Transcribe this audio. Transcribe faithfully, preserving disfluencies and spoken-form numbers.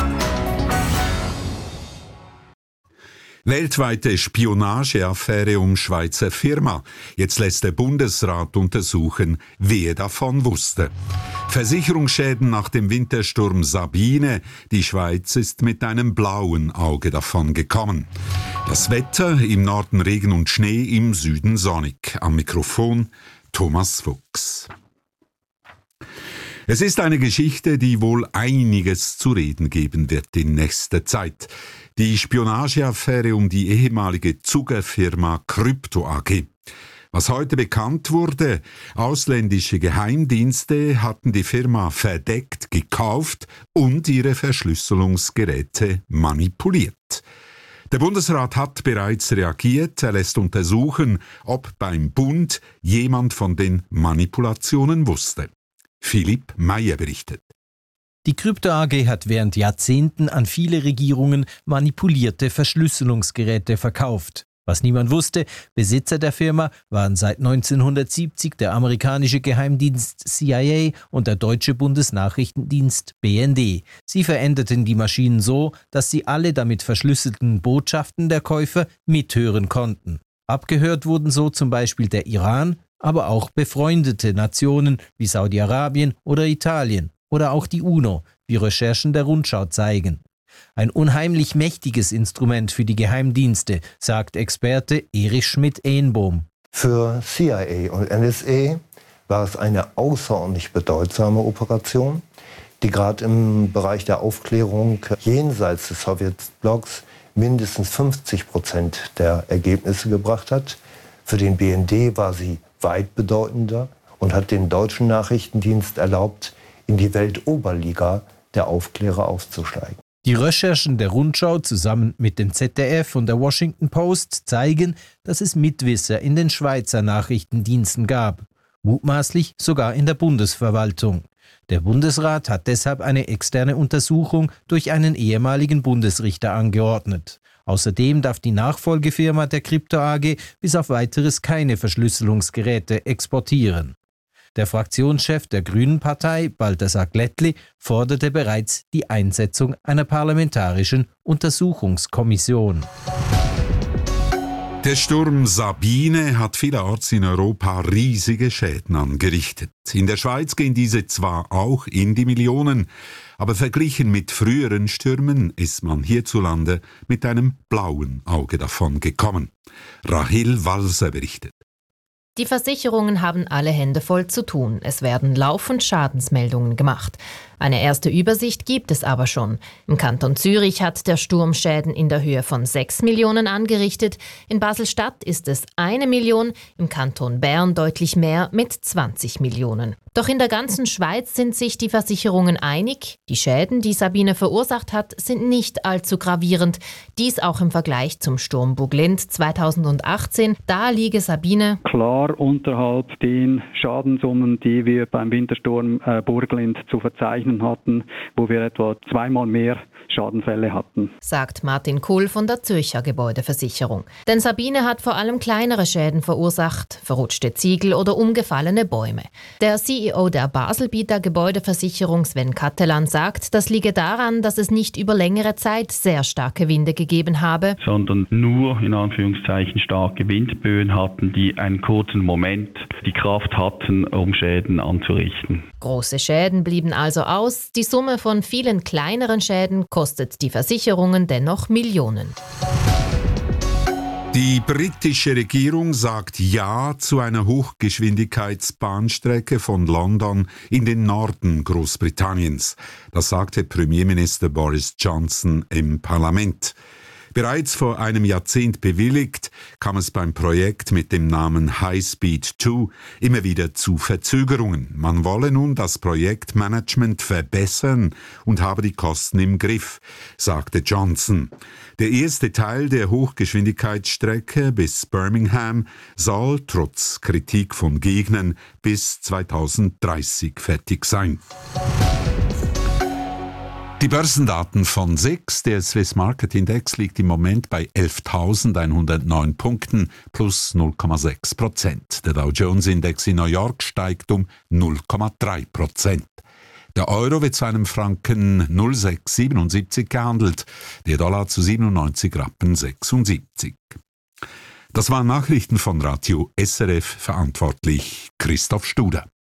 Weltweite Spionageaffäre um Schweizer Firma. Jetzt lässt der Bundesrat untersuchen, wer davon wusste. Versicherungsschäden nach dem Wintersturm Sabine. Die Schweiz ist mit einem blauen Auge davon gekommen. Das Wetter: im Norden Regen und Schnee, im Süden sonnig. Am Mikrofon Thomas Fuchs. Es ist eine Geschichte, die wohl einiges zu reden geben wird in nächster Zeit. Die Spionageaffäre um die ehemalige Zuckerfirma Krypto A G. Was heute bekannt wurde: ausländische Geheimdienste hatten die Firma verdeckt gekauft und ihre Verschlüsselungsgeräte manipuliert. Der Bundesrat hat bereits reagiert. Er lässt untersuchen, ob beim Bund jemand von den Manipulationen wusste. Philipp Meyer berichtet. Die Krypto A G hat während Jahrzehnten an viele Regierungen manipulierte Verschlüsselungsgeräte verkauft. Was niemand wusste: Besitzer der Firma waren seit neunzehnhundertsiebzig der amerikanische Geheimdienst C I A und der deutsche Bundesnachrichtendienst B N D. Sie veränderten die Maschinen so, dass sie alle damit verschlüsselten Botschaften der Käufer mithören konnten. Abgehört wurden so zum Beispiel der Iran, aber auch befreundete Nationen wie Saudi-Arabien oder Italien oder auch die UNO, wie Recherchen der Rundschau zeigen. Ein unheimlich mächtiges Instrument für die Geheimdienste, sagt Experte Erich Schmidt-Ehnbohm. Für C I A und N S A war es eine außerordentlich bedeutsame Operation, die gerade im Bereich der Aufklärung jenseits des Sowjetblocks mindestens fünfzig Prozent der Ergebnisse gebracht hat. Für den B N D war sie weit bedeutender und hat den deutschen Nachrichtendienst erlaubt, in die Weltoberliga der Aufklärer aufzusteigen. Die Recherchen der Rundschau zusammen mit dem Z D F und der Washington Post zeigen, dass es Mitwisser in den Schweizer Nachrichtendiensten gab, mutmaßlich sogar in der Bundesverwaltung. Der Bundesrat hat deshalb eine externe Untersuchung durch einen ehemaligen Bundesrichter angeordnet. Außerdem darf die Nachfolgefirma der Krypto A G bis auf Weiteres keine Verschlüsselungsgeräte exportieren. Der Fraktionschef der Grünen-Partei, Balthasar Glättli, forderte bereits die Einsetzung einer parlamentarischen Untersuchungskommission. Der Sturm Sabine hat vielerorts in Europa riesige Schäden angerichtet. In der Schweiz gehen diese zwar auch in die Millionen, aber verglichen mit früheren Stürmen ist man hierzulande mit einem blauen Auge davon gekommen. Rahel Walser berichtet. Die Versicherungen haben alle Hände voll zu tun. Es werden laufend Schadensmeldungen gemacht. Eine erste Übersicht gibt es aber schon. Im Kanton Zürich hat der Sturm Schäden in der Höhe von sechs Millionen angerichtet. In Basel-Stadt ist es eine Million, im Kanton Bern deutlich mehr mit zwanzig Millionen. Doch in der ganzen Schweiz sind sich die Versicherungen einig. Die Schäden, die Sabine verursacht hat, sind nicht allzu gravierend. Dies auch im Vergleich zum Sturm Buglind zweitausendachtzehn. Da liege Sabine klar unterhalb den Schadenssummen, die wir beim Wintersturm äh, Burglind zu verzeichnen hatten, wo wir etwa zweimal mehr Schadenfälle hatten, sagt Martin Kuhl von der Zürcher Gebäudeversicherung. Denn Sabine hat vor allem kleinere Schäden verursacht, verrutschte Ziegel oder umgefallene Bäume. Der C E O der Baselbieter Gebäudeversicherung Sven Kattelan sagt, das liege daran, dass es nicht über längere Zeit sehr starke Winde gegeben habe, sondern nur in Anführungszeichen starke Windböen hatten, die einen kurzen Moment die Kraft hatten, um Schäden anzurichten. Große Schäden blieben also aus. Die Summe von vielen kleineren Schäden kostet die Versicherungen dennoch Millionen. Die britische Regierung sagt Ja zu einer Hochgeschwindigkeitsbahnstrecke von London in den Norden Großbritanniens. Das sagte Premierminister Boris Johnson im Parlament. Bereits vor einem Jahrzehnt bewilligt, kam es beim Projekt mit dem Namen High Speed zwei immer wieder zu Verzögerungen. Man wolle nun das Projektmanagement verbessern und habe die Kosten im Griff, sagte Johnson. Der erste Teil der Hochgeschwindigkeitsstrecke bis Birmingham soll trotz Kritik von Gegnern bis zweitausenddreißig fertig sein. Die Börsendaten von S I X, der Swiss Market Index, liegt im Moment bei elftausendeinhundertneun Punkten plus null Komma sechs Prozent. Der Dow Jones Index in New York steigt um null Komma drei Prozent. Der Euro wird zu einem Franken null Komma sechs siebenundsiebzig gehandelt, der Dollar zu siebenundneunzig Rappen sechsundsiebzig. Das waren Nachrichten von Radio S R F, verantwortlich Christoph Studer.